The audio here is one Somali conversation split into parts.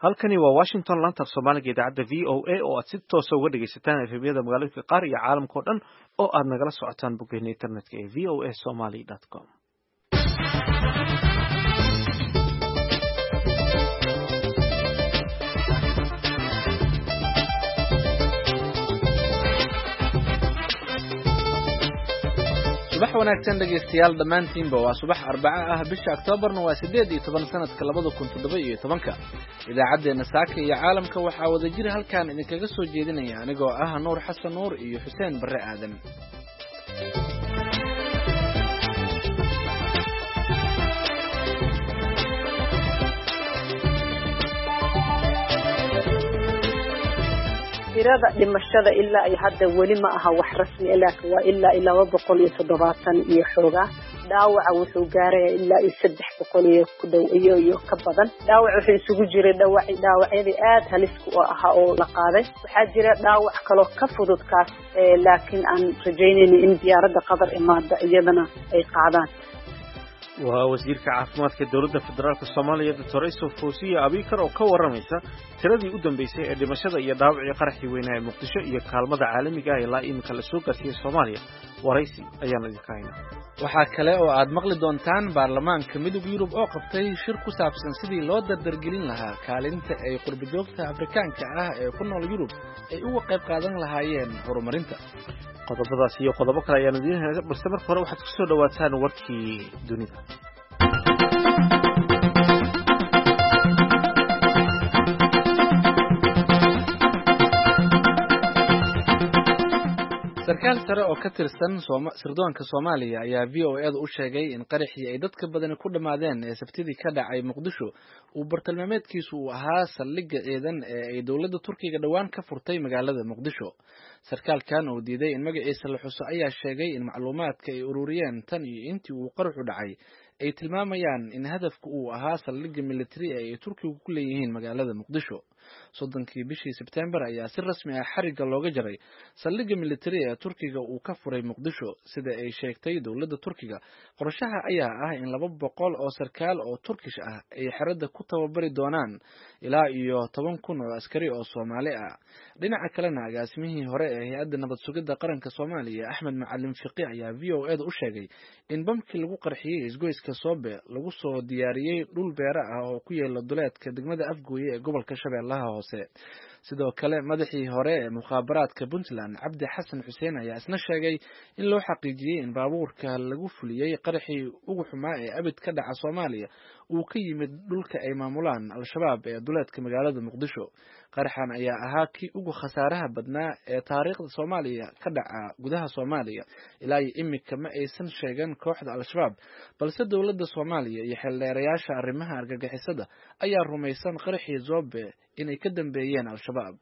halkani waa Washington laanta Soomaaliga idaacadda VOA oo aad si toos ah uga dhageysataan efemyada magaalooyinka qaar iyo caalamka oo dhan oo aad nagala socotaan boggeena internetka ee voasomali.com. subax wanaagsan dhageystayaal dhammaantiinba waa subax Arbaca ah bisha Oktoobarna waa 18 sanadka 2017 idaacadeena saaka iyo caalamka waxaa wada jira halkaan idinkaga soo jeedinaya anigoo ah Nuur Xasan Nuur iyo Xuseen Barre Aadan. tirada dhimashada ilaa ay hadda weli ma aha wax rasmi ah laakiin waa ilaa 270 iyo xooga dhaawaca wuxuu gaaray ilaa 300 iyo ku dhow iyo ka badan dhaawac wuxuu isugu jiray dhaawacyadii aad halis ku ahaa oo la qaaday waxaa jira dhaawac kale ka fudud kaas laakiin aan rajaynayno in diyaaradda qadar imaada iyadana ay qaadaan. waa wasiirka caafimaadka dawladda federaalka Soomaaliya Dr. Fawziya Abikar oo ka waramaysa tiradii u dambeysay ee dhimashada iyo dhaawacii qaraxii weynaa ee Muqdisho iyo kaalmada caalamiga ah ilaa imika la soo gaarsiiyay Soomaaliya. waraysi ayaan idinka haynaa. waxaa kale oo aad maqli doontaan baarlamaanka midowga Yurub oo qabtay shir ku saabsan sidii loo dardargelin lahaa kaalinta ay qurbo-joogta Afrikaanka ah ee ku nool Yurub ay uga qayb qaadan lahaayeen horumarinta. qodobadaas iyo qodobo kale ayaan idin haynaa balse marka hore waxaad ku soo dhawaataan warkii dunida. sarkaal sare oo ka tirsan sirdoonka Soomaaliya ayaa VOA-da u sheegay in qaraxii ay dadka badan ku dhamaadeen ee Sabtidii ka dhacay Muqdisho uu bartilmaameedkiisu uu ahaa saldhigga ciidan ee ay dawladda Turkiga dhawaan ka furtay magaalada Muqdisho. sarkaalkan oo diiday in magaciisa la xuso ayaa sheegay in macluumaadka ay ururiyeen tan iyo intii uu qaraxu dhacay ay tilmaamayaan in hadafku uu ahaa saldhigga military ee ay Turkigu ku leeyihiin magaalada Muqdisho. 30 bishii September ayaa si rasmi ah xariga looga jaray saldhigga military ee Turkiga uu ka furay Muqdisho sida ay sheegtay dawladda Turkiga. qorshaha ayaa ah in 200 oo sarkaal oo Turkish ah ay xirada ku tababari doonaan ilaa iyo 10,000 oo askari oo Soomaali ah. dhinaca kalena agaasimihii hore ee hay'adda nabad sugidda qaranka Soomaaliya Axmed Macalin Fiqi ayaa VOA-da u sheegay in bamkii lagu qarxiyay isgoyska Soobe lagu soo diyaariyay dhul beera ah oo ku yaala duleedka degmada Afgooye ee gobolka Shabeellaha Hoose. sidoo kale madaxii hore ee mukhaabaraadka Puntland Cabdi Xasan Xuseen ayaa isna sheegay in loo xaqiijiyay in baabuurka lagu fuliyay qaraxii ugu xumaa ee abid ka dhaca Soomaaliya uu ka yimid dhulka ay maamulaan Al-Shabaab ee duleedka magaalada Muqdisho. qaraxan ayaa ahaa kii ugu khasaaraha badnaa ee taariikhda Soomaaliya ka dhaca gudaha Soomaaliya ilaa imika ma aysan sheegan kooxda Al-Shabaab balse dawladda Soomaaliya iyo xildheerayaasha arrimaha argagixisada ayaa rumaysan qaraxii Zobe inay ka dambeeyeen Al-Shabaab.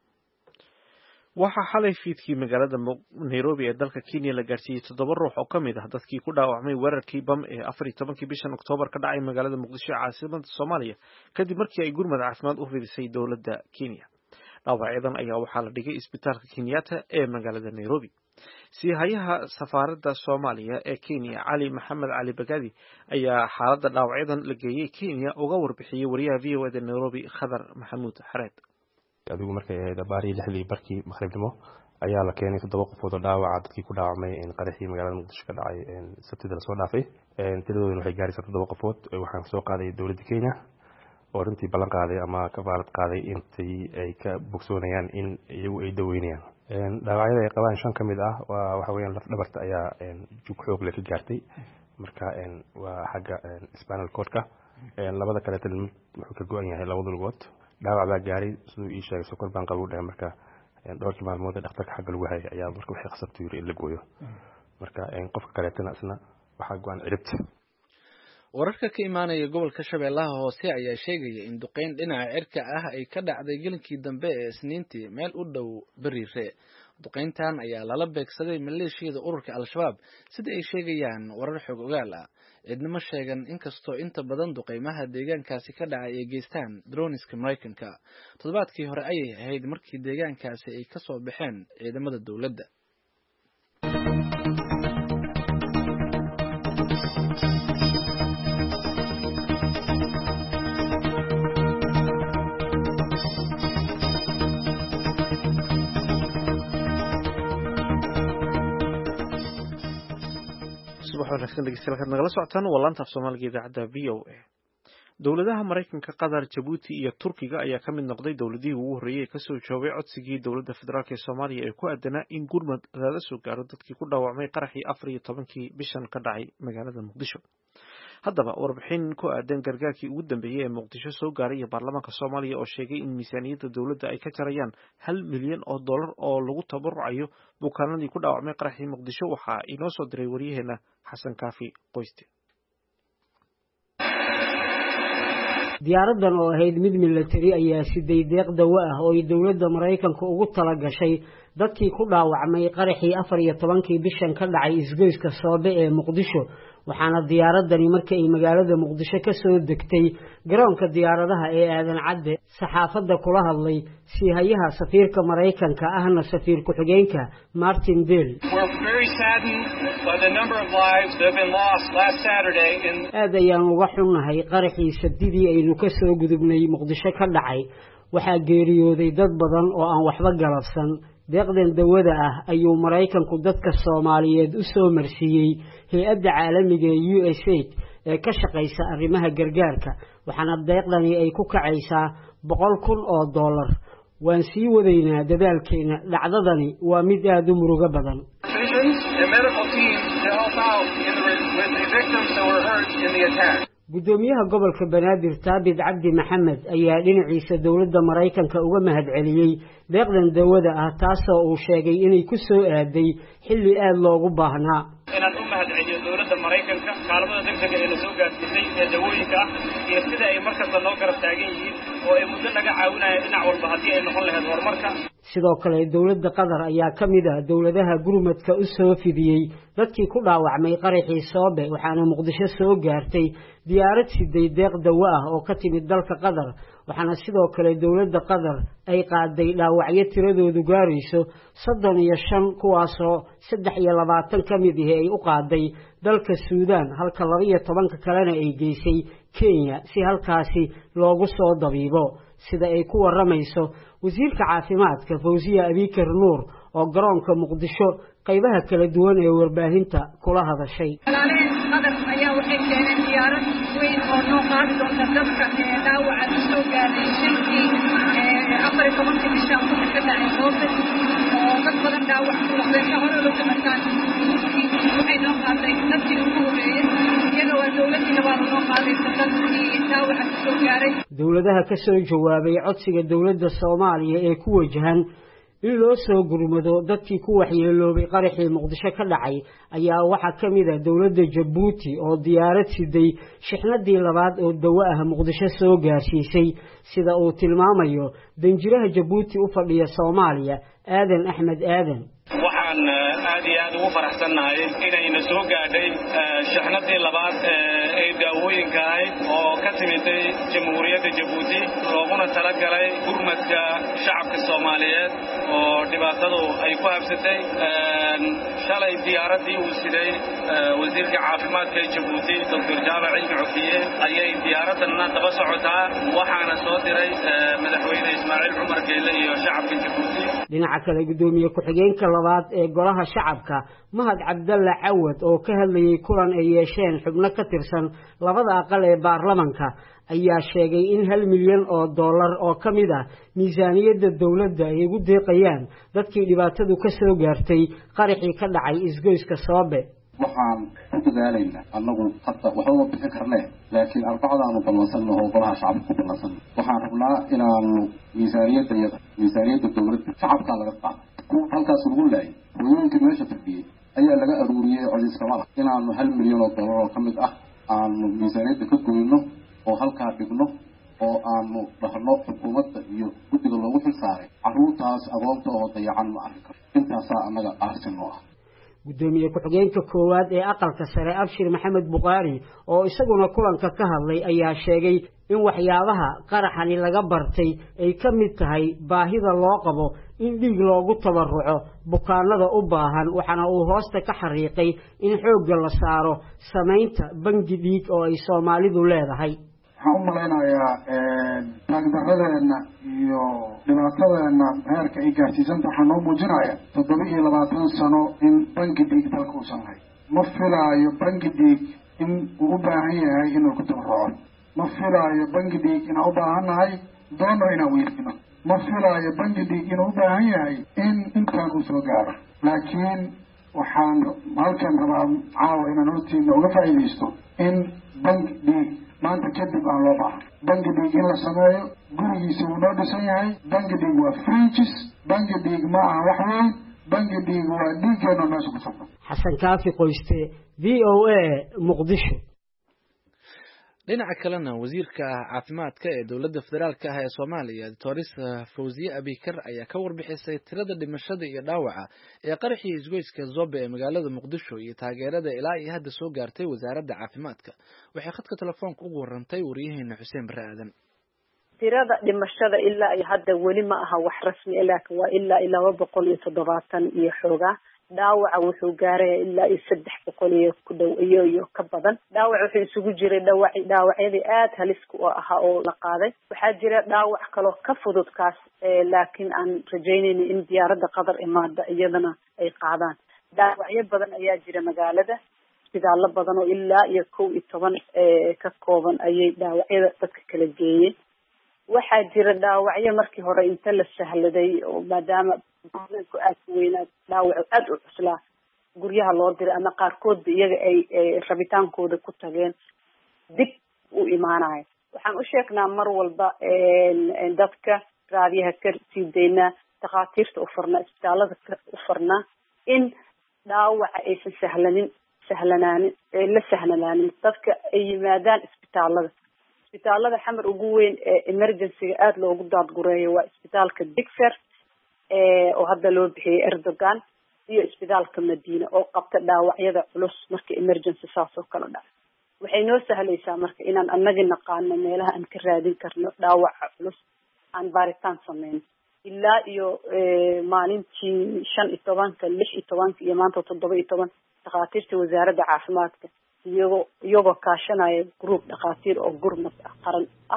waxaa xalay fiidkii magaalada Nairobi ee dalka Kenya la gaarsiiyay 7 ruux oo kamid ah dadkii ku dhaawacmay weerarkii bam ee 14 bishan Oktoobar ka dhacay magaalada Muqdisho caasimadda Soomaaliya kadib markii ay gurmad caafimaad u fidisay dawladda Kenya. dhaawacyadan ayaa waxaa la dhigay isbitaalka Kenyatta ee magaalada Nairobi. siihayaha safaaradda Soomaaliya ee Kenya Cali Maxamed Cali Bagadi ayaa xaaladda dhaawacyadan la geeyay Kenya uga warbixiyay wariyaha VOA-da Nairobi Khadar Maxamuud Xareed. adigu markay ahayd baariyi 6 barkii maqribnimo ayaa la keenay 7 qof oo dhaawaca dadkii ku dhaawacmay in qaraxii magaalada Muqdisho ka dhacay Sabtida la soo dhaafay. tiradoodu waxay gaaraysaa 7 qofood waxaan soo qaaday dawladda Kenya oo runtii ballan qaaday ama ka baalad qaaday intii ay ka bogsoonayaan in iyagu ay daweynayaan. dhaawacyada ay qabaan 5 kamid ah waxa weeyaan laf dhabarta ayaa jug xoog leh ka gaartay marka waa xagga spinal cord-ka. labada kale tan wuxuu ka go'an yahay labada lugood. dhaawac baa gaaray sidoo ii sheegay sokor baan qabow dhahay marka dhowrkii maalmood dhakhtarka xagga lagu hayay ayaa marka waxay qasabtay yiri in la gooyo marka qofka kale tan asna waxa go'an ciribta. wararka ka imaanaya gobolka Shabeellaha Hoose ayaa sheegaya in duqeyn dhinaca cirka ah ay ka dhacday gelinkii dambe ee Isniintii meel u dhow Bariire. duqeyntan ayaa lala beegsaday maleeshiyada ururka Al-Shabaab sida ay sheegayaan warar xog ogaal ah. cidnimo sheegan inkastoo inta badan duqeymaha deegaankaasi ka dhacay ay geystaan droniska Mareykanka. toddobaadkii hore ayay ahayd markii deegaankaasi ay ka soo baxeen ciidamada dawladda. waxaan wanaagsan dhegeystayaal kaad nagala socotaan waa laanta af Soomaaliga idaacadda VOA. Dowladaha Mareykanka, Qatar, Djibouti iyo Turkiga ayaa ka mid noqday dowladihii ugu horreeyay ee ka soo joogay codsigii dowladda federaalk ee Soomaaliya ee ku aadanaa in gurmad laga soo gaaro dadkii ku dhaawacmay qaraxii 14 bishan ka dhacay magaalada Muqdisho. Haddaba warbixin ku aadan gargaarkii ugu dambeeyay ee Muqdisho soo gaaray baarlamaanka Soomaaliya oo sheegay in miisaaniyadda dowladda ay ka jarayaan $1 milyan oo lagu tabarucayo bukaanadii ku dhaawacmay qaraxii Muqdisho waxaa inoo soo diray wariyaheena Xasan Kaafi Qoyste. diyaaradan oo ahayd mid military ayaa siday deeq dawo ah oo ay dowladda Mareykanka ugu tala gashay dadkii ku dhaawacmay qaraxii 14 bishan ka dhacay isgoyska Soobe ee Muqdisho waxaana diyaaradani markii ay magaalada Muqdisho ka soo degtay garoonka diyaaradaha ee aadan cadde saxaafadda kula hadlay siihayaha safiirka Mareykanka ahna safiir ku-xigeenka Martin Dale. aad ayaan uga xunnahay qaraxii Sabtidii aynu ka soo gudubnay Muqdisho ka dhacay waxaa geeriyooday dad badan oo aan waxba galabsan. deeqdan dawada ah ayuu Mareykanku dadka Soomaaliyeed u soo marsiiyay hay'adda caalamiga ee USAID ee ka shaqeysa arrimaha gargaarka waxaana deeqdani ay ku kacaysaa $100,000 waan sii wadaynaa dadaalkeena dhacdadani waa mid aad u murugo badan. gudoomiyaha gobolka Banaadir Taabid Cabdi Maxamed ayaa dhinaciisa dowladda Mareykanka uga mahadceliyay deeqdan dawada ah taasoo uu sheegay inay ku soo aaday xilli aad loogu baahnaa. inaan u mahadceliyo dowladda Mareykanka kaalmada degdega ee la soo gaarsiisay ee dawooyinka ah iyo sida ay markasta noo garab taagan yihiin oo ay muddo naga caawinayaan dhinac walba haddii ay noqon lahayd horumarka. sidoo kale dowladda Qatar ayaa ka mid ah dowladaha gurmadka u soo fidiyay dadkii ku dhaawacmay qaraxii Soobe waxaana Muqdisho soo gaartay diyaarad siday deeq dawo ah oo ka timid dalka Qatar waxaana sidoo kale dowladda Qatar ay qaaday dhaawacyo tiradoodu gaarayso 35 kuwaasoo 23 ka mid ah ay u qaaday dalka Suudaan halka 12 kalena ay geysay Kenya si halkaasi loogu soo dabiibo sida ay ku waramayso wasiirka caafimaadka Fawziya Abikar Nuur oo garoonka Muqdisho qaybaha kala duwan ee warbaahinta kula hadashay. Qatar ayaa waxay keeneen diyaarad weyn oo noo qaadi doonta dadka dhaawaca soo gaaray shilkii 14 bishan ka dhacay Soobe oo dad badan dhaawac ku noqday hore loo kamataan waxay noo qaaday dadkii ugu horeeyay iyaga waa dowladda waa noo qaaday dadkii dhaawaca soo gaaray. dowladaha ka soo jawaabay codsiga dowladda Soomaaliya ee ku wajahan in loo soo gurmado dadkii ku waxyeeloobay qaraxii Muqdisho ka dhacay ayaa waxa kamid ah dowladda Djibouti oo diyaarad siday shixnadii labaad oo dawo ah Muqdisho soo gaarsiisay sida uu tilmaamayo danjiraha Djibouti u fadhiya Soomaaliya Aadan Axmed Aadan. waxaan aad iyo aad ugu faraxsanahay inayna soo gaadhay shixnadii labaad ee daawooyinka ahayd oo ka timid Jamhuuriyadda Djibouti looguna talagalay gurmadka shacabka Soomaaliyeed oo dhibaatadu ay ku habsatay. shalay diyaaradii uu siday wasiirka caafimaadka ee Djibouti Dr. Jaamac Cilmi Cufiye ayay diyaaradana daba socotaa waxaana soo diray madaxweyne Ismaaciil Cumar Geyle iyo shacabka Djibouti. dhinaca kale gudoomiye ku-xigeenka labaad ee golaha shacabka Mahad Cabdalla Cawad oo ka hadlayay kulan ay yeesheen xubno ka tirsan labada aqal ee baarlamaanka ayaa sheegay in $1 milyan oo ka mid ah miisaaniyadda dowladda ay ugu deeqayaan dadkii dhibaatadu ka soo gaartay qaraxii ka dhacay isgoyska Soobe. waxaan ku dadaalaynaa annagu hadda waxba bixin karnaa laakiin arbacadaanu ballansannahay golaha shacabka ku ballansan waxaan rabnaa inaanu miisaaniyadda dowladda shacabka laga qaado halkaas lagu laayay hooyooyinkii meesha fadhiyay ayaa laga aruuriyay codiskamada inaanu $1 milyan oo ka mid ah aanu miisaaniyadda ka goyno oo halkaa dhigno oo aanu dhahno xukuumadda iyo guddiga loogu xil saaray carruurtaas agoonta oo dayacan ma arki karo intaasaa annaga aarsin noo ah. gudoomiye ku-xigeenka koowaad ee aqalka sare Abshir Maxamed Buqaari oo isaguna kulanka ka hadlay ayaa sheegay in waxyaabaha qaraxani laga bartay ay ka mid tahay baahida loo qabo in dhiig loogu tabaruco bukaanada u baahan waxaana uu hoosta ka xariiqay in xoogga la saaro samaynta bangi dhiig oo ay Soomaalidu leedahay. waxaan u malaynayaa taagdaradeena iyo dhibaatadeena heerka ay gaarsiisanta waxaa noo muujinaya 27 sano in bangi dhiig dalka uusan lahayn ma filaayo bangi dhiig in uu u baahan yahay inuu ku tabarruco. ma filaayo bangi dhiig inaan u baahannahay doono inaan weydino. ma filaayo bangi dhiig inuu u baahan yahay in intaan uu soo gaaro. laakiin waxaan halkan rabaa caawa inaan hortiina uga faa'iidaysto in bangi dhiig maanta kadib aan loo baahan. bangi dhiig in la sameeyo gurigiisa wuu noo dhisan yahay. bangi dhiig waa fringes. bangi dhiig ma aha wax weyn. bangi dhiig waa dhiiggeena meesha ku socda. xasan kaafi qoyste VOA muqdisho. dhinaca kalena wasiirka caafimaadka ee dowladda federaalka ah ee Soomaaliya Dr. Fawziya Abikar ayaa ka warbixisay tirada dhimashada iyo dhaawaca ee qaraxii isgoyska Zobe ee magaalada Muqdisho iyo taageerada ilaa iyo hadda soo gaartay wasaaradda caafimaadka. waxay khadka telefoonka ugu warantay wariyaheena Xuseen Barre Aadan. tirada dhimashada ilaa iyo hadda weli ma aha wax rasmi ah, laakiin waa ilaa 270 iyo xoogaa. dhaawaca wuxuu gaaray ilaa 300 ku dhow iyo ka badan. dhaawaca wuxuu isugu jiray dhaawacyadii aad halis ku ahaa oo la qaaday. waxaa jira dhaawac kale ka fudud kaas laakiin aan rajaynayno in diyaaradda Qatar imaada iyadana ay qaadaan. dhaawacyo badan ayaa jira magaalada. isbitaallo badan oo ilaa iyo 11 ka kooban ayay dhaawacyada dadka kala geeyeen. waxaa jira dhaawacyo markii hore inta la sahladay oo maadaama ku aad weynaa dhaawac aad u cuslaa guryaha loo diray ama qaarkood iyaga ay rabitaankooda ku tageen dib u imaanayo. waxaan u sheegnaa mar walba dadka raadiyaha ka sii daynaa dhakhaatiirta u furnaa isbitaalada u furnaa in dhaawaca aysan sahlanaanin dadka ay yimaadaan isbitaalada xamar ugu weyn ee emergency-ga aad loogu daadgureeyo waa isbitaalka Digfer oo hadda loo bixiyay Erdogan iyo isbitaalka Madiina oo qabta dhaawacyada culus marka emergency saas oo kala dhaca. waxay noo sahlaysaa marka inaan annaga naqaano meelaha aan ka raadin karno dhaawaca culus aan baaritaan sameyn. ilaa iyo maalintii 15 16 iyo maanta 17 dhakhaatiirta wasaaradda caafimaadka iyagoo kaashanaya group dhakhaatiir oo gurmad qaran ah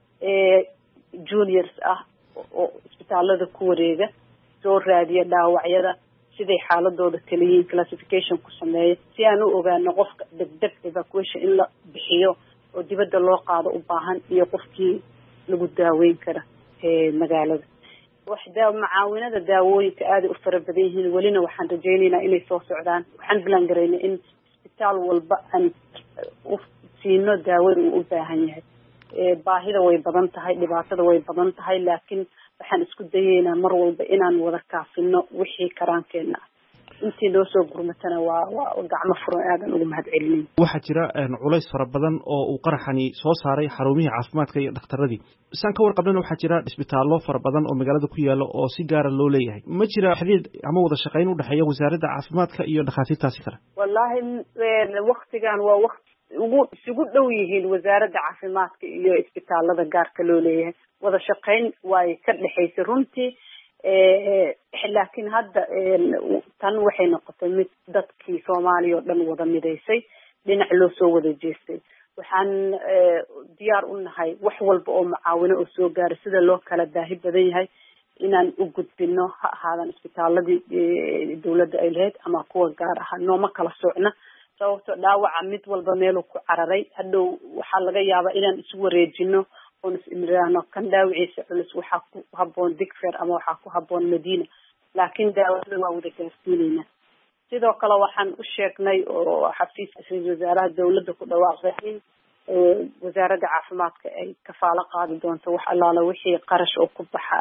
juniors ah oo isbitaalada ku wareega soo raadiya dhaawacyada siday xaaladooda kala yihiin classification ku sameeyo si aan u ogaano qofka degdeg evacuation in la bixiyo oo dibadda loo qaado u baahan iyo qofkii lagu daaweyn kara magaalada. macaawinada daawooyinka aad u fara badan yihiin welina waxaan rajaynaynaa inay soo socdaan. waxaan bilan garaynaa in isbitaal walba aan u siino daawada uu u baahan yahay. baahida way badan tahay, dhibaatada way badan tahay, laakiin waxaan isku dayaynaa mar walba inaan wada kaafino wixii karaankeena ah. intii loo soo gurmatana waa gacmo furan aadan ugu mahadcelinayn. waxaa jira culays fara badan oo uu qaraxani soo saaray xarumihii caafimaadka iyo dhakhtaradii. saan ka warqabnana waxaa jira isbitaallo fara badan oo magaalada ku yaala oo si gaara loo leeyahay. ma jira xiriir ama wada shaqayn u dhexeeya wasaaradda caafimaadka iyo dhakhaatiirtaasi kale? wallaahi waqtigan waa waqti isugu dhow yihiin wasaaradda caafimaadka iyo isbitaalada gaarka loo leeyahay. wada shaqayn way ka dhexaysay runtii. laakiin hadda tan waxay noqotay mid dadkii Soomaaliya oo dhan wada midaysay dhinac loo soo wada jeestay. waxaan diyaar u nahay wax walba oo macaawino oo soo gaaray sida loo kala baahi badan yahay inaan u gudbino ha ahaadan isbitaaladii dowladda ay lahayd ama kuwa gaar ah nooma kala socna sababtoo dhaawaca mid walba meel ku cararay. hadhow waxaa laga yaabaa inaan isu wareejino oon ismiraano kan dhaawiciisa culus waxaa ku habboon Digfer ama waxaa ku habboon Madiina, laakiin daawada waa wada gaarsiinaynaa. sidoo kale waxaan u sheegnay oo xafiiska ra'iisul wasaaraha dowladda ku dhawaaqay in wasaaradda caafimaadka ay kafaalo qaadi doonto wax allaala wixii qarash oo ku baxa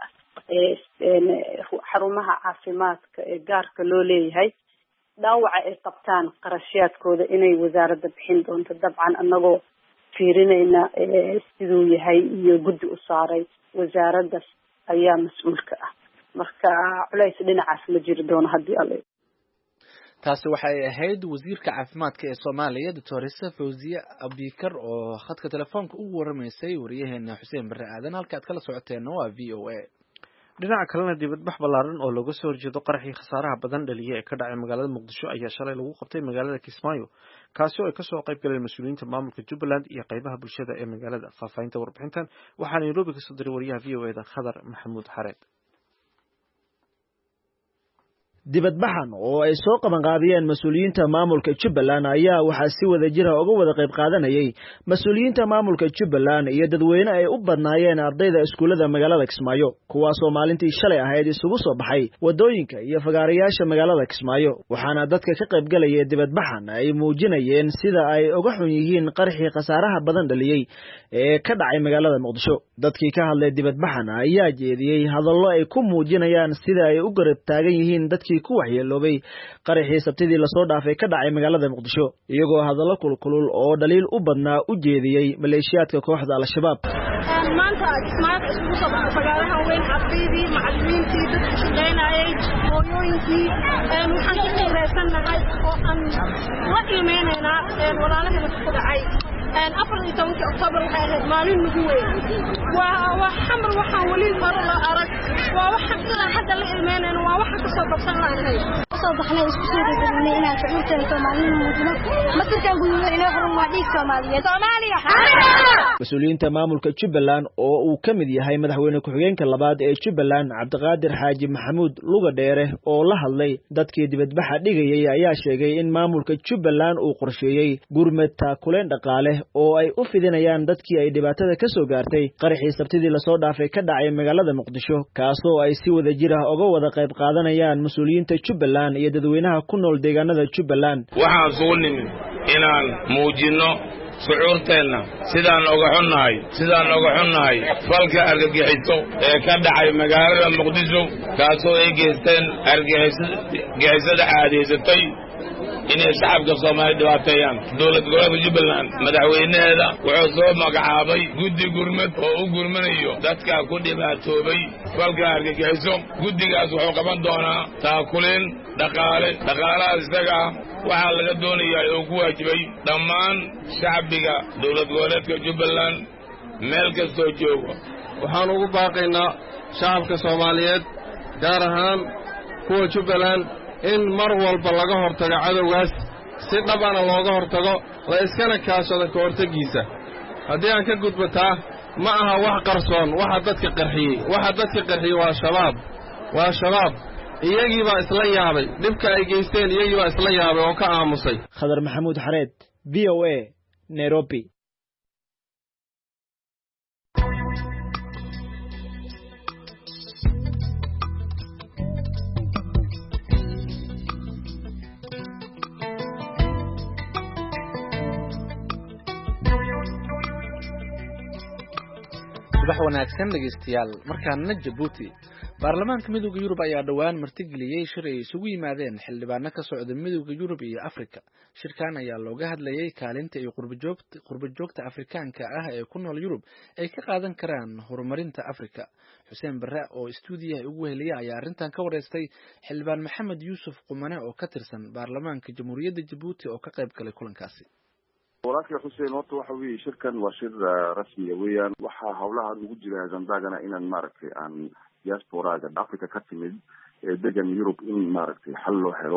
xarumaha caafimaadka ee gaarka loo leeyahay. dhaawaca ay qabtaan qarashaadkooda inay wasaaradda bixin doonto. dabcan annagoo fiirinayna siduu yahay iyo guddi u saaray wasaaraddaas ayaa mas-uulka ah. marka culays dhinacaas ma jiri doono haddii alle. taasi waxay ahayd wasiirka caafimaadka ee Soomaaliya Dr. Fawziya Abikar oo khadka telefoonka ugu waramaysay wariyaheena Xuseen Barre Aadan. halka aad kala socoteen waa VOA. dhinaca kalena dibadbax ballaaran oo looga soo horjeedo qaraxii khasaaraha badan dhaliyay ee ka dhacay magaalada Muqdisho ayaa shalay lagu qabtay magaalada Kismaayo kaasi oo ay ka soo qayb galeen mas'uuliyiinta maamulka Jubbaland iyo qaybaha bulshada ee magaalada. faafahinta warbixintan waxaa Nairobi ka soo diray wariyaha VOA-da Khadar Maxamuud Xareed. dibadbaxan oo ay soo qabanqaabiyeen mas-uuliyiinta maamulka Jubbaland ayaa waxaa si wada jira uga wada qayb qaadanayay mas-uuliyiinta maamulka Jubbaland iyo dadweyne ay u badnaayeen ardayda iskuulada magaalada Kismaayo kuwaasoo maalintii shalay ahayd isugu soo baxay wadooyinka iyo fagaarayaasha magaalada Kismaayo waxaana dadka ka qayb galaya dibadbaxan ay muujinayeen sida ay uga xun yihiin qarxii khasaaraha badan dhaliyay ee ka dhacay magaalada Muqdisho dadkii ka hadlay dibadbaxan ayaa jeediyay hadallo ay ku muujinayaan sida ay u garab taagan yihiin dadkii ku waxyeeloobay qarxii sabtidii la soo dhaafay ka dhacay magaalada Muqdisho iyagoo hadallo kulkulul oo dhaliil u badnaa u jeediyay maleeshiyaadka kooxda Al-Shabaab maanta Kismaayo isugu soo baxay fagaaraha weyn ardaydii macallimiintii dadka shaqeynayay hooyooyinkii waxaan ka qiimeysanahay oo aan la qiimeynaynaa walaalaheena ku dhacay 14 Oktoobar waxay ahayd maalin ugu weyn waa xamar waxaan wali mar la arag waa waxa sida hadda la ilmeynayno waa waxa ka soo baxsan lahayd soo baxnay isku soo dhigay inaan shucuurteena Soomaaliyeed muujino markaan gudubno inoo xarun waa dhiig Soomaaliyeed Soomaaliya mas'uuliyiinta maamulka Jubbaland oo uu ka mid yahay madaxweyne ku-xigeenka labaad ee Jubbaland Cabdiqaadir Xaaji Maxamuud Luga Dheere oo la hadlay dadkii dibadbaxa dhigayay ayaa sheegay in maamulka Jubbaland uu qorsheeyay gurmad taakuleen dhaqaale oo ay u fidinayaan dadkii ay dhibaatada ka soo gaartay qarxii sabtidii la soo dhaafay ka dhacay magaalada Muqdisho kaasoo ay si wada jir ah uga wada qayb qaadanayaan mas'uuliyiinta Jubbaland iyo dadweynaha ku nool deegaanada Jubbaland waxaan soo nimin inaan muujino shucuurteena sidaan uga xunnahay falka argagixiso ee ka dhacay magaalada Muqdisho kaasoo ay geysteen argagixisada caadaysatay inay shacabka Soomaaliyeed dhibaateeyaan dowlad gobolka Jubbaland madaxweynaheeda wuxuu soo magacaabay guddi gurmad oo u gurmanayo dadka ku dhibaatoobay falka argagixiso guddigaas wuxuu qaban doonaa taakuleen dhaqaalaha isaga waxaa laga doonayaa oo ku waajibay dhammaan shacbiga dowlad goboleedka Jubbaland meel kastoo joogo waxaan ugu baaqaynaa shacabka Soomaaliyeed gaar ahaan kuwa Jubbaland in mar walba laga hortago cadawgaas si dhabana looga hortago la iskana kaashado ka hortagiisa haddii aan ka gudbataa ma aha wax qarsoon waxa dadka qarxiyey waa shabaab iyagii baa isla yaabay dhibka ay geysteen iyagii baa isla yaabay oo ka aamusay Khadar Maxamuud Xareed VOA Nairobi subax wanaagsan dhegeystayaal markaana Djibouti baarlamaanka midowga Yurub ayaa dhawaan martigeliyay shir ay isugu yimaadeen xildhibaano ka socda midowga Yurub iyo Afrika shirkan ayaa looga hadlayay kaalinta ay qurbo-joogta Afrikaanka ah ee ku nool Yurub ay ka qaadan karaan horumarinta Afrika Xuseen Barre oo stuudiyaha ugu heliyay ayaa arrintan ka wareystay xildhibaan Maxamed Yuusuf Qumane oo ka tirsan baarlamaanka Jamhuuriyadda Djibouti oo ka qayb galay kulankaasi walaalkii Xuseen horta waxa weeye shirkan waa shir rasmi weeyaan waxa hawlaha lagu jira Zanzagana inaan maaragtay aan diasporaga Africa ka timid degan Europe in maaragtay xal loo helo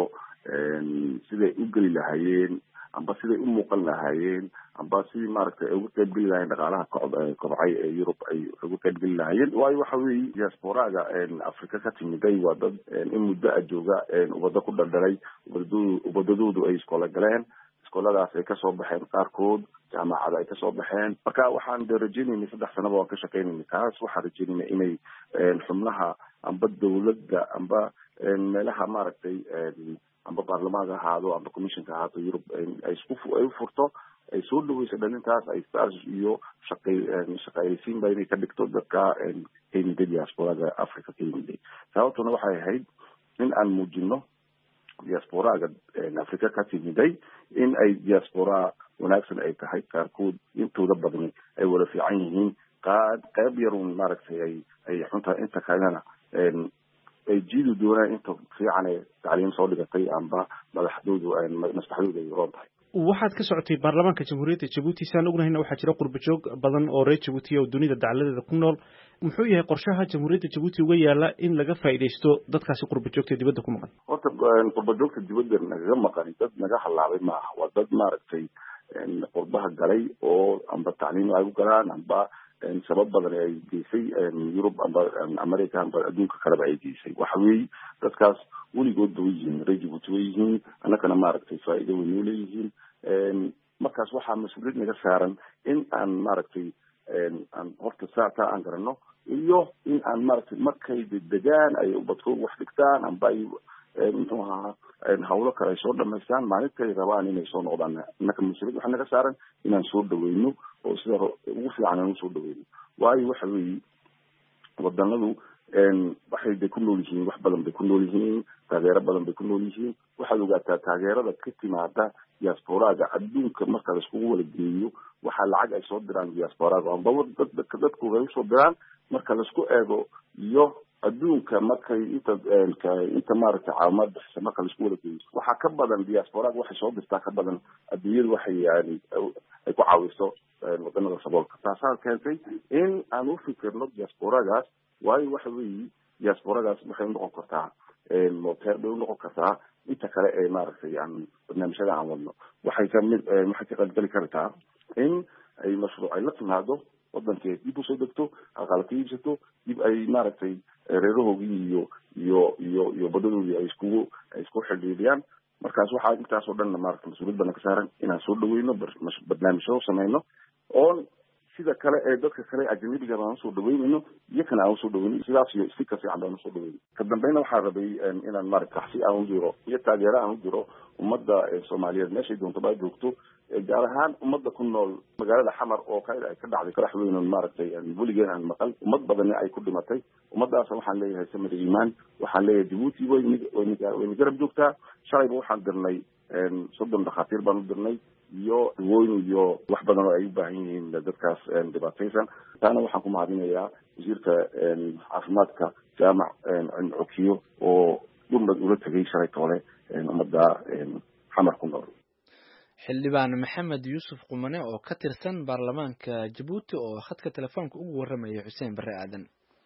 siday u geli lahaayeen amba siday u muuqan lahaayeen amba sidii maaragtay ugu qayb geli lahaayeen dhaqaalaha kobcay ee Europe ay ugu qayb geli lahaayeen waayo waxa weeye diasporaga Africa ka timiday waa dad in muddo jooga ubada ku dhaldhalay ubadadoodu ay iskoola galeen iskooladaas ay ka soo baxeen qaarkood jaamacada ay ka soo baxeen marka waxaan rajaynayay 3 sano oo ka shaqeynayay taas waxaan rajaynayay inay xubnaha amba dawladda amba meelaha maaragtay amba baarlamaanka ahaado amba commissionka ahaado Europe ay u furto ay soo dhaweyso dhalintaas ay taas iyo shaqaysiin bay ka dhigto dadka Kenya diasporaga Africa Kenya sababtuna waxay ahayd in aan muujino diasporaga Africa ka timiday in ay diaspora wanaagsan ay tahay qaarkood intooda badan ay wada fiican yihiin qayb yar oo maaragtay ay xunta inta kalena ay jiidu doonaan inta fiican ee tacliin soo dhigatay amba madaxdoodu ay roon tahay waxaad ka socotay baarlamaanka Jamhuuriyadda Djibouti saan ognahayna waxaa jira qurbo-joog badan oo reer Djibouti oo dunida dacaladeeda ku nool muxuu yahay qorshaha Jamhuuriyadda Djibouti uga yaala in laga faa'iideysto dadkaasi qurbo-joogta dibadda ku maqan horta qurbo-joogta dibadda naga maqan dad naga halaabay ma aha waa dad maaragtay qurbaha galay oo amba tacliin ay u galaan amba sabab badan ay geysay Europe amba America amba adduunka kale ay geysay waxa weeye dadkaas weligoodba way yihiin reer Djibouti way yihiin annagana maaragtay faa'iido way noo leeyihiin markaas waxaa mas-uuliyad naga saaran in aan maaragtay aan horta saataa aan garanno iyo in aan maaragtay markay dedegaan ay ubadkooda wax dhigtaan amba ay muxuu ahaa hawlo kale ay soo dhamaystaan maalintay rabaan inay soo noqdaan innaka mas-uuliyad waxaa naga saaran inaan soo dhaweyno oo sida ugu fiican aan usoo dhaweyno waayo waxa weeye wadanadu waxay bay ku nool yihiin wax badan bay ku nool yihiin taageero badan bay ku nool yihiin waxaad ogaataa taageerada ka timaada diasporaaga adduunka marka la iskugu wada geeyo waxaa lacag ay soo diraan diasporaaga amba dadku way usoo diraan marka la isku eego iyo adduunka markay inta maaragtay caawimaad bixisa marka la isku wada geeyo waxaa ka badan diasporaaga waxay soo dirtaa ka badan adduunyadu waxay yani ay ku caawiso wadanada saboolka taasaa keentay in aan u fikirno diasporagaas waayo waxa weeye diasporagaas waxay noqon kartaa moteer bay unoqon kartaa inta kale ee maaragtay aan barnaamijyada aan wadno waxay ka qaybgeli kartaa in ay mashruuc ay la timaado wadankeed dib usoo degto aqaala ka iibsato dib ay maaragtay reerahoogii iyo badadoodii ay isku xidhiidhiyaan markaas waxaa intaasoo dhanna maaragtay mas-uuliyad bana ka saaran inaan soo dhaweyno barnaamijyo samayno oon sida kale ee dadka kale ajnabiga baan usoo dhaweynayno iyakana aan usoo dhaweyno sidaas iyo si ka fiican baan usoo dhaweyno ka dambeyna waxaa rabay inaan maaragta si aan u jiro iyo taageero aan u jiro ummadda soomaaliyeed meeshay doontaba ay joogto gaar ahaan ummadda ku nool magaalada xamar oo kale ay ka dhacday qarax weyn oo maaragtay weligeen aan maqal ummad badani ay ku dhimatay ummadaas waxaan leeyahay samir iimaan waxaan leeyahay Djibouti way garab joogtaa shalayba waxaan dirnay 30 dhakhaatiir baan u dirnay iyo dawooyin iyo wax badan oo ay u baahan yihiin dadkaas dhibaataysan taana waxaan ku mahadinayaa wasiirka caafimaadka jaamac Cukiyo oo dhulmad ula tegay shalay toole ummadda xamar ku nool xildhibaan maxamed yuusuf qumane oo ka tirsan baarlamaanka Djibouti oo khadka telefoonka ugu warramaya Xuseen Barre Aadan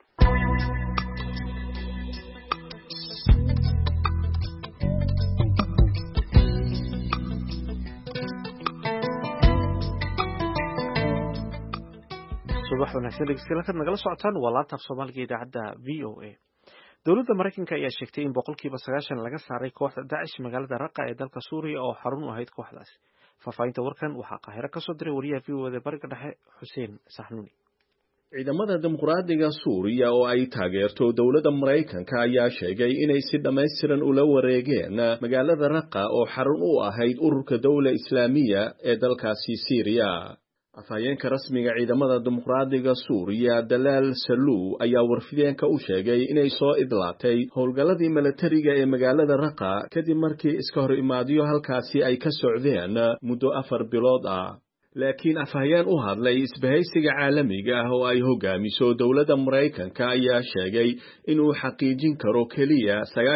subax wanaagsan dhegeystayaal nagala socotaan waa laanta af Soomaaliga idaacadda VOA dowladda Mareykanka ayaa sheegtay in 90% laga saaray kooxda Daesh magaalada Raqqa ee dalka Suuriya oo xarun u ahayd kooxdaas faafahinta warkan waxaa Qaahiro ka soo diray wariyaha VOA bariga dhexe Xuseen Saxnuuni ciidamada dimuqraadiga Suuriya oo ay taageerto dowladda Mareykanka ayaa sheegay inay si dhameystiran ula wareegeen magaalada Raqqa oo xarun u ahayd ururka dawladda Islaamiga ee dalkaasi Syria afhayeenka rasmiga ciidamada dimuqraadiga Suuriya Dalaal Saluu ayaa warfideenka u sheegay inay soo idlaatay howlgalladii militariga ee magaalada Raqqa kadib markii iska hor imaadiyo halkaasi ay ka socdeen muddo 4 bilood ah laakiin afhayeen u hadlay isbahaysiga caalamiga ah oo ay hogaamiso dowladda Mareykanka ayaa sheegay inuu xaqiijin karo kaliya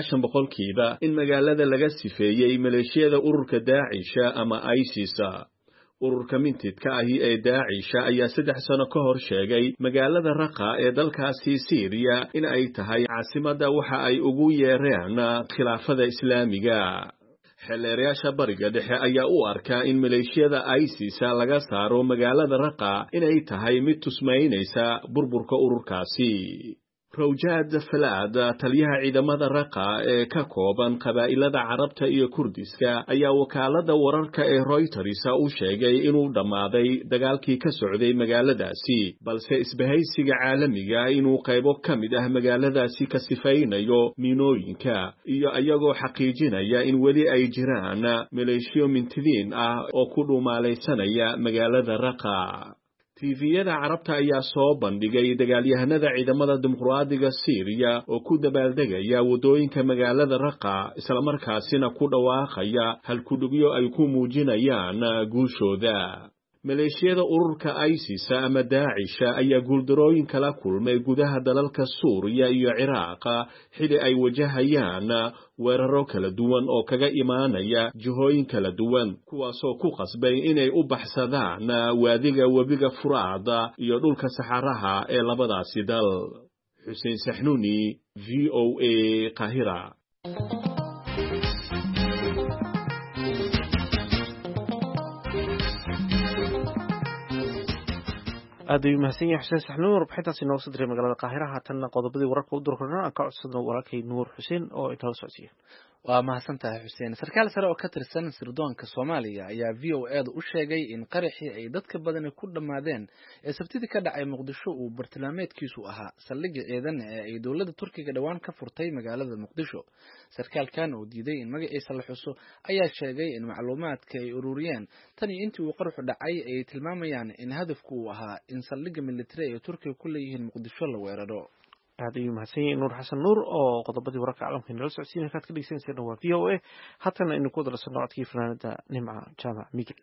90% in magaalada laga sifeeyay maleeshiyada ururka Daesh ama ISIS ururka mintidka ahi ee Daesh ayaa 3 sano ka hor sheegay magaalada Raqqa ee dalkaasi Syria in ay tahay caasimada waxa ay ugu yeereen khilaafada Islaamiga xeelerayaasha bariga dhexe ayaa u arkaa in maleeshiyada ISIS laga saaro magaalada Raqqa inay tahay mid tusmeynaysa burburka ururkaasi Rawjad Falad taliyaha ciidamada Raqqa ee ka kooban qabaa'ilada Carabta iyo Kurdiska ayaa wakaalada wararka ee Reuters u sheegay inuu dhamaaday dagaalkii ka socday magaaladaasi balse isbahaysiga caalamiga inuu qaybo ka mid ah magaaladaasi ka sifaynayo miinooyinka iyo ayagoo xaqiijinaya in weli ay jiraan maleeshiyo mintidiin ah oo ku dhumaalaysanaya magaalada Raqqa TV-yada Carabta ayaa soo bandhigay dagaalyahanada ciidamada dimuqraadiga Syria oo ku dabaaldegaya wadooyinka magaalada Raqqa isla markaasina ku dhawaaqaya halkudhigyo ay ku muujinayaan guushooda maleeshiyada ururka ISIS ama Daesh ayaa guuldarooyin kala kulmay gudaha dalalka Suuriya iyo Ciraaq xilli ay wajahayaan weeraro kala duwan oo kaga imaanaya jihooyin kala duwan kuwaasoo ku qasbay inay u baxsadaan waadiga webiga Furaad iyo dhulka saxaraha ee labadaasi dal Xuseen Saxnuuni VOA Qaahira aad ayuu mahadsan yahay xuseen saxnuun warbixintaasi inooga soo diray magaalada qaahira haatanna qodobadii wararka u durkorna aan ka codsadno walaalkay nuur xuseen oo inala socodsiiya waa mahadsan tahay xuseen. sarkaal sare oo ka tirsan sirdoonka Soomaaliya ayaa VOAda u sheegay in qaraxii ay dadka badani ku dhamaadeen ee sabtidii ka dhacay Muqdisho uu bartilmaameedkiisu ahaa saldhigga ciidan ee ay dowladda Turkiga dhawaan ka furtay magaalada Muqdisho. sarkaalkan oo diiday in magaciisa la xuso ayaa sheegay in macluumaadka ay ururiyeen tan iyo intii uu qaraxu dhacay ay tilmaamayaan in hadafku uu ahaa in saldhigga militari ee Turkiga ku leeyihiin Muqdisho la weeraro. aad ayuu mahadsan yahay nuur xasan nuur oo qodobadii wararka caalamka inala socodsiinaya kaad ka dhegeysanaysa waa VOA haatana aynu ku wada lasano codkii fanaanada Nimca Jaamac Migil.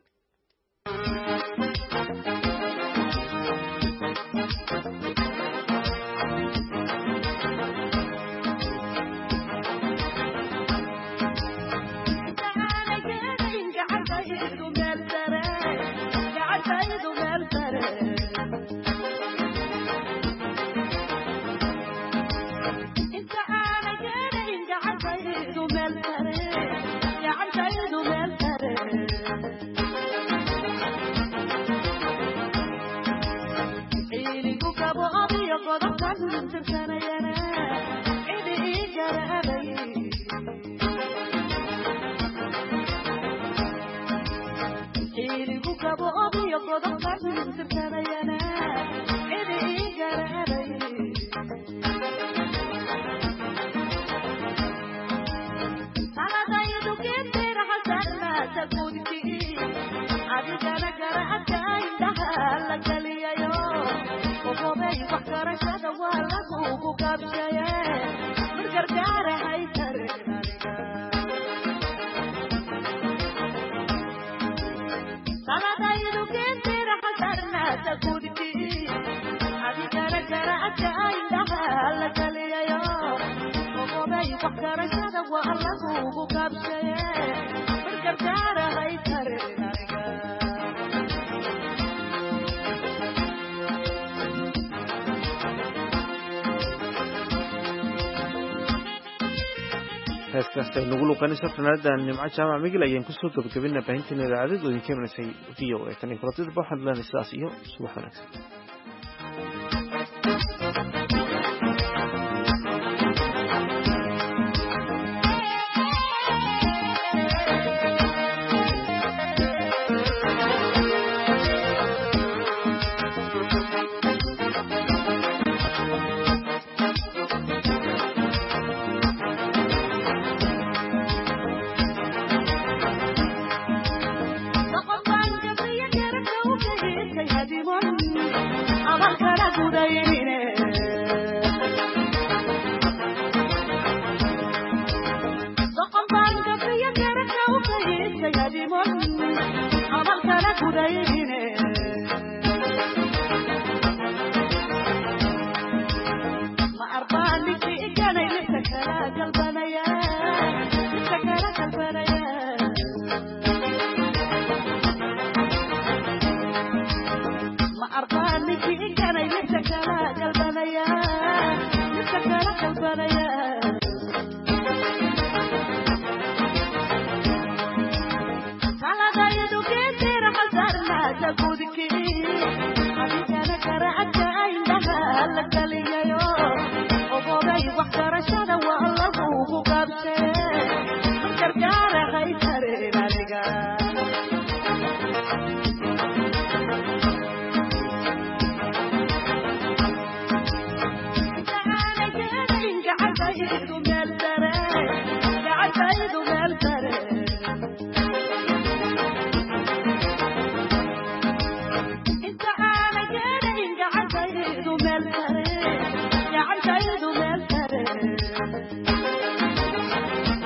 heeskaasta nagu luqanaysa fanaanada Nimca Jaamac Migil ayaan kusoo gabagabinaa baahinteena idaacadda oo idinka imaneysay VOA tan iyo kulanti waxaan leenahay sidaas iyo subax wanaagsan.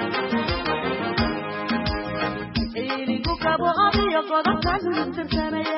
Qodobkan